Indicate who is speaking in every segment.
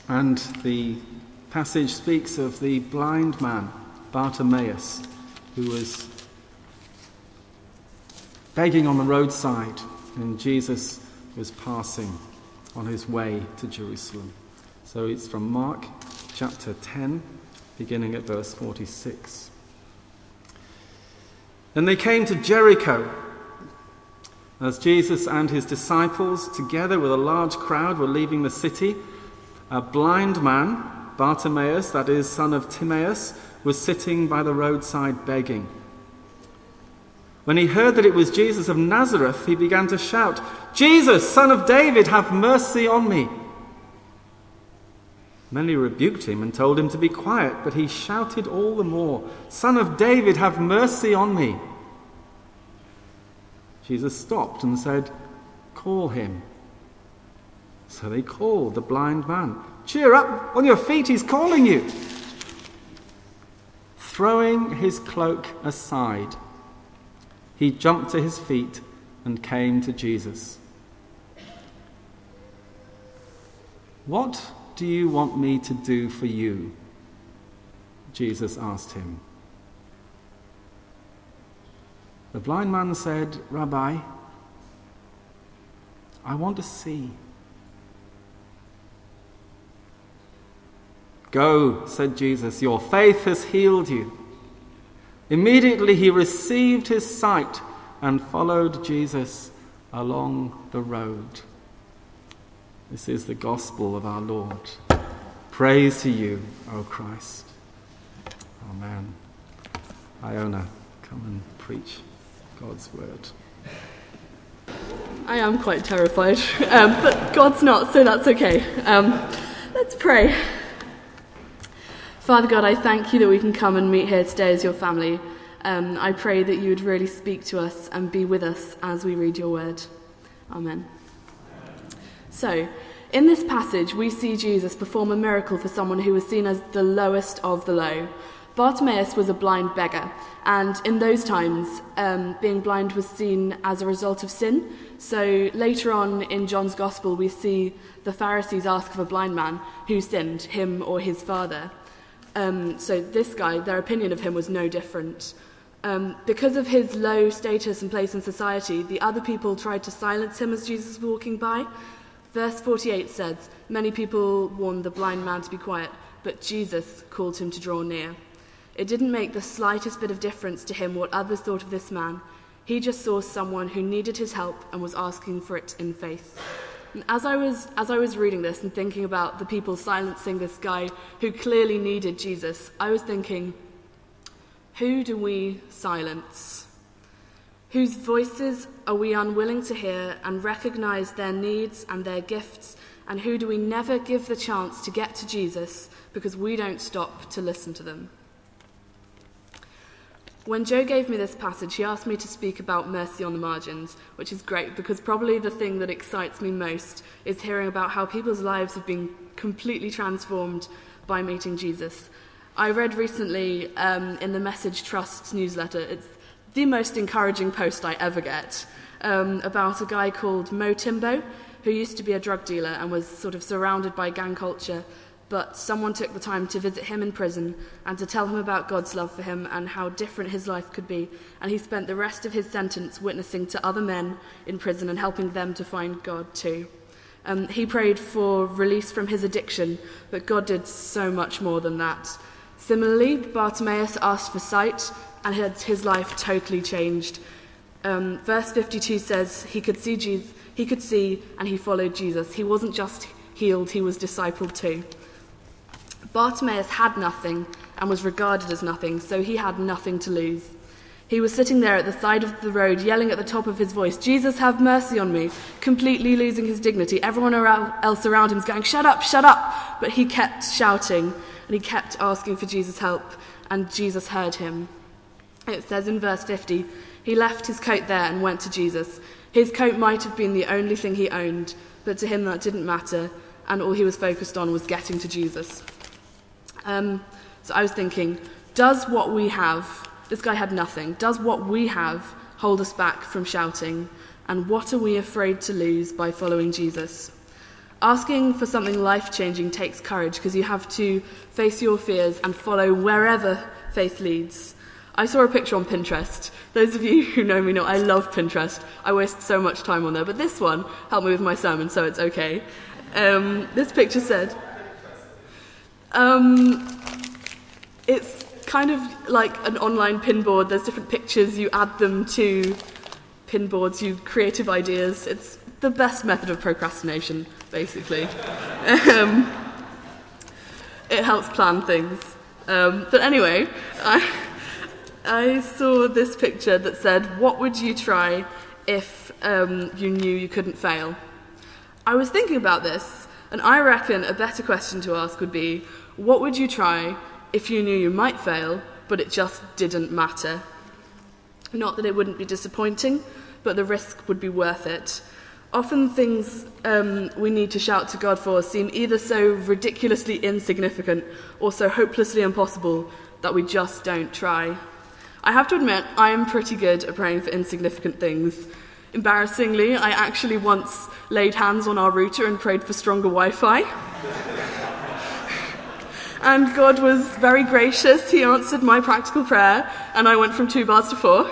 Speaker 1: And the passage speaks of the blind man, Bartimaeus, who was begging on the roadside, and Jesus was passing on his way to Jerusalem. So it's from Mark chapter 10, beginning at verse 46. Then they came to Jericho. As Jesus and his disciples, together with a large crowd, were leaving the city, a blind man, Bartimaeus, that is, son of Timaeus, was sitting by the roadside begging. When he heard that it was Jesus of Nazareth, he began to shout, "Jesus, son of David, have mercy on me." Many rebuked him and told him to be quiet, but he shouted all the more, "Son of David, have mercy on me." Jesus stopped and said, "Call him." So they called the blind man. "Cheer up, on your feet, he's calling you." Throwing his cloak aside, he jumped to his feet and came to Jesus. "What do you want me to do for you?" Jesus asked him. The blind man said, "Rabbi, I want to see." "Go," said Jesus, "your faith has healed you." Immediately he received his sight and followed Jesus along the road. This is the gospel of our Lord. Praise to you, O Christ. Amen. Iona, come and preach God's word.
Speaker 2: I am quite terrified, but God's not, so that's okay. Let's pray. Father God, I thank you that we can come and meet here today as your family. I pray that you would really speak to us and be with us as we read your word. Amen. So, in this passage, we see Jesus perform a miracle for someone who was seen as the lowest of the low. Bartimaeus was a blind beggar, and in those times, being blind was seen as a result of sin. So later on in John's Gospel, we see the Pharisees ask of a blind man who sinned, him or his father. So this guy, their opinion of him was no different. Because of his low status and place in society, the other people tried to silence him as Jesus was walking by. Verse 48 says, "Many people warned the blind man to be quiet, but Jesus called him to draw near." It didn't make the slightest bit of difference to him what others thought of this man. He just saw someone who needed his help and was asking for it in faith. And as I was reading this and thinking about the people silencing this guy who clearly needed Jesus, I was thinking, who do we silence? Whose voices are we unwilling to hear and recognize their needs and their gifts? And who do we never give the chance to get to Jesus because we don't stop to listen to them? When Joe gave me this passage, he asked me to speak about mercy on the margins, which is great because probably the thing that excites me most is hearing about how people's lives have been completely transformed by meeting Jesus. I read recently in the Message Trust's newsletter, it's the most encouraging post I ever get, about a guy called Mo Timbo, who used to be a drug dealer and was sort of surrounded by gang culture, but someone took the time to visit him in prison and to tell him about God's love for him and how different his life could be, and he spent the rest of his sentence witnessing to other men in prison and helping them to find God too. He prayed for release from his addiction, but God did so much more than that. Similarly, Bartimaeus asked for sight, and his life totally changed. Verse 52 says he could see, and he followed Jesus. He wasn't just healed, he was discipled too. Bartimaeus had nothing and was regarded as nothing, so he had nothing to lose. He was sitting there at the side of the road, yelling at the top of his voice, "Jesus, have mercy on me," completely losing his dignity. Everyone else around him was going, "Shut up, shut up!" But he kept shouting, and he kept asking for Jesus' help, and Jesus heard him. It says in verse 50, he left his coat there and went to Jesus. His coat might have been the only thing he owned, but to him that didn't matter, and all he was focused on was getting to Jesus. So I was thinking, does what we have, this guy had nothing, does what we have hold us back from shouting? And what are we afraid to lose by following Jesus? Asking for something life-changing takes courage because you have to face your fears and follow wherever faith leads. I saw a picture on Pinterest. Those of you who know me know I love Pinterest. I waste so much time on there, but this one helped me with my sermon, so it's okay. This picture said, it's kind of like an online pin board. There's different pictures, you add them to pin boards, you creative ideas. It's the best method of procrastination, basically. It helps plan things. But anyway, I saw this picture that said, what would you try if you knew you couldn't fail? I was thinking about this, and I reckon a better question to ask would be, what would you try if you knew you might fail, but it just didn't matter? Not that it wouldn't be disappointing, but the risk would be worth it. Often things we need to shout to God for seem either so ridiculously insignificant or so hopelessly impossible that we just don't try. I have to admit, I am pretty good at praying for insignificant things. Embarrassingly, I actually once laid hands on our router and prayed for stronger Wi-Fi. And God was very gracious. He answered my practical prayer, and I went from 2 bars to 4.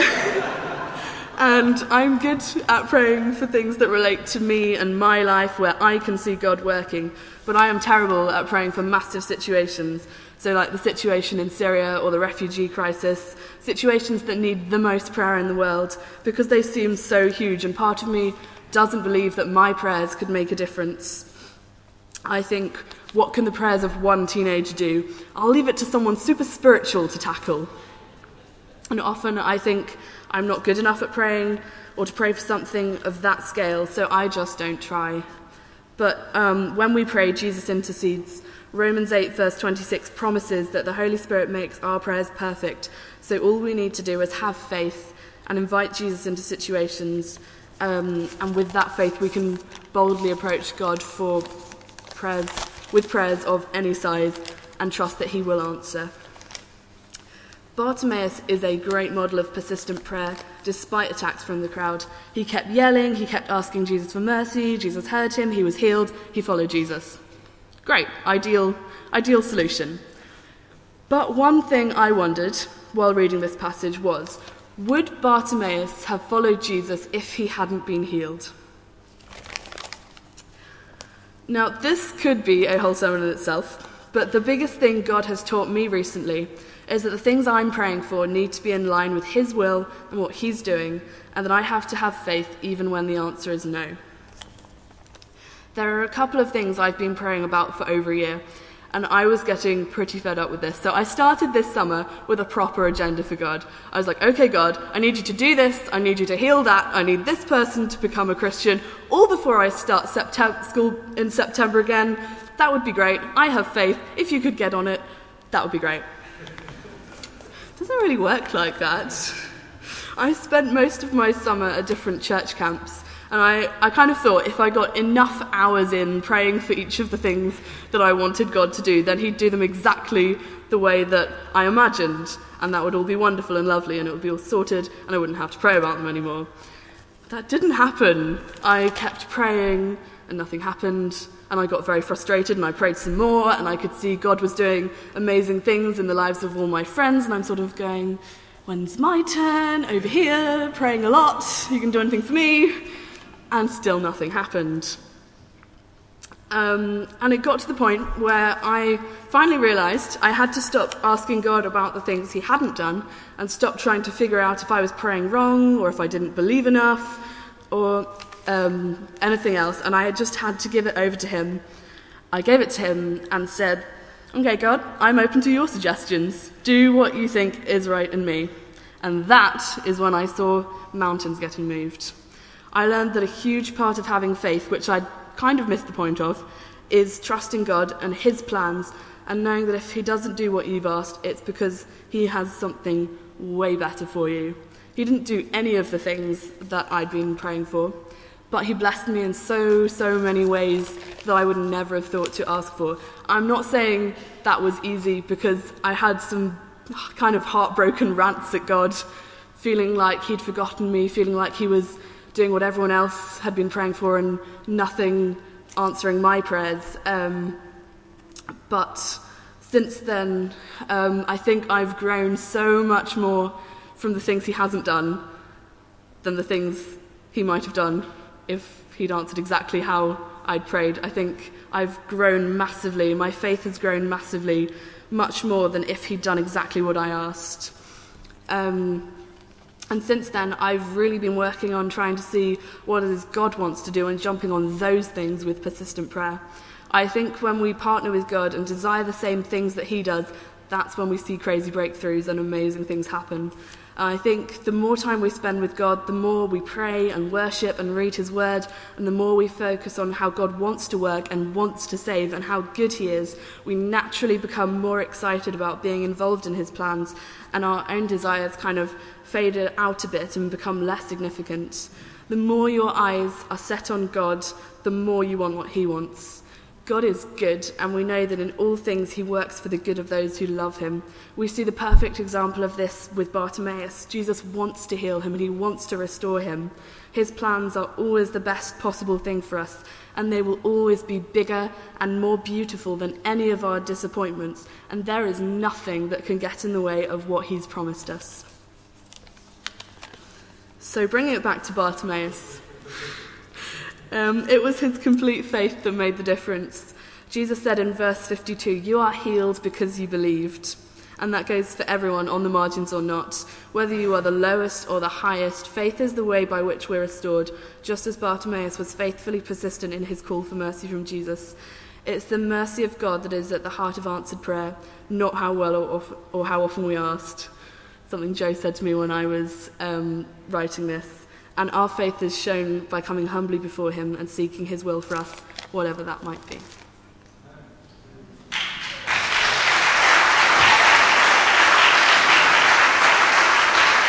Speaker 2: And I'm good at praying for things that relate to me and my life where I can see God working, but I am terrible at praying for massive situations. So like the situation in Syria or the refugee crisis, situations that need the most prayer in the world, because they seem so huge, and part of me doesn't believe that my prayers could make a difference. I think, what can the prayers of one teenager do? I'll leave it to someone super spiritual to tackle. And often I think I'm not good enough at praying or to pray for something of that scale, so I just don't try. But when we pray, Jesus intercedes. Romans 8 verse 26 promises that the Holy Spirit makes our prayers perfect, so all we need to do is have faith and invite Jesus into situations, and with that faith we can boldly approach God for prayers, with prayers of any size, and trust that he will answer. Bartimaeus is a great model of persistent prayer, despite attacks from the crowd. He kept yelling, he kept asking Jesus for mercy, Jesus heard him, he was healed, he followed Jesus. Great, ideal solution. But one thing I wondered while reading this passage was, would Bartimaeus have followed Jesus if he hadn't been healed? Now, this could be a whole sermon in itself, but the biggest thing God has taught me recently is that the things I'm praying for need to be in line with his will and what he's doing, and that I have to have faith even when the answer is no. There are a couple of things I've been praying about for over a year, and I was getting pretty fed up with this. So I started this summer with a proper agenda for God. I was like, okay, God, I need you to do this, I need you to heal that, I need this person to become a Christian, all before I start school in September again. That would be great. I have faith. If you could get on it, that would be great. It doesn't really work like that. I spent most of my summer at different church camps, and I kind of thought if I got enough hours in praying for each of the things that I wanted God to do, then he'd do them exactly the way that I imagined, and that would all be wonderful and lovely, and it would be all sorted, and I wouldn't have to pray about them anymore. That didn't happen. I kept praying, and nothing happened, and I got very frustrated, and I prayed some more, and I could see God was doing amazing things in the lives of all my friends, and I'm sort of going, when's my turn? Over here, praying a lot, you can do anything for me? And still nothing happened. And it got to the point where I finally realised I had to stop asking God about the things he hadn't done and stop trying to figure out if I was praying wrong or if I didn't believe enough or anything else. And I just had to give it over to him. I gave it to him and said, okay, God, I'm open to your suggestions. Do what you think is right in me. And that is when I saw mountains getting moved. I learned that a huge part of having faith, which I'd kind of missed the point of, is trusting God and his plans and knowing that if he doesn't do what you've asked, it's because he has something way better for you. He didn't do any of the things that I'd been praying for, but he blessed me in so many ways that I would never have thought to ask for. I'm not saying that was easy, because I had some kind of heartbroken rants at God, feeling like he'd forgotten me, feeling like he was doing what everyone else had been praying for and nothing answering my prayers. But since then, I think I've grown so much more from the things he hasn't done than the things he might have done if he'd answered exactly how I'd prayed. I think I've grown massively. My faith has grown massively, much more than if he'd done exactly what I asked. And since then, I've really been working on trying to see what it is God wants to do and jumping on those things with persistent prayer. I think when we partner with God and desire the same things that he does, that's when we see crazy breakthroughs and amazing things happen. I think the more time we spend with God, the more we pray and worship and read his word, and the more we focus on how God wants to work and wants to save and how good he is, we naturally become more excited about being involved in his plans, and our own desires kind of fade out a bit and become less significant. The more your eyes are set on God, the more you want what he wants. God is good, and we know that in all things he works for the good of those who love him. We see the perfect example of this with Bartimaeus. Jesus wants to heal him and he wants to restore him. His plans are always the best possible thing for us, and they will always be bigger and more beautiful than any of our disappointments, and there is nothing that can get in the way of what he's promised us. So bringing it back to Bartimaeus, it was his complete faith that made the difference. Jesus said in verse 52, "You are healed because you believed." And that goes for everyone, on the margins or not. Whether you are the lowest or the highest, faith is the way by which we're restored, just as Bartimaeus was faithfully persistent in his call for mercy from Jesus. It's the mercy of God that is at the heart of answered prayer, not how well or how often we asked. Something Joe said to me when I was writing this. And our faith is shown by coming humbly before him and seeking his will for us, whatever that might be.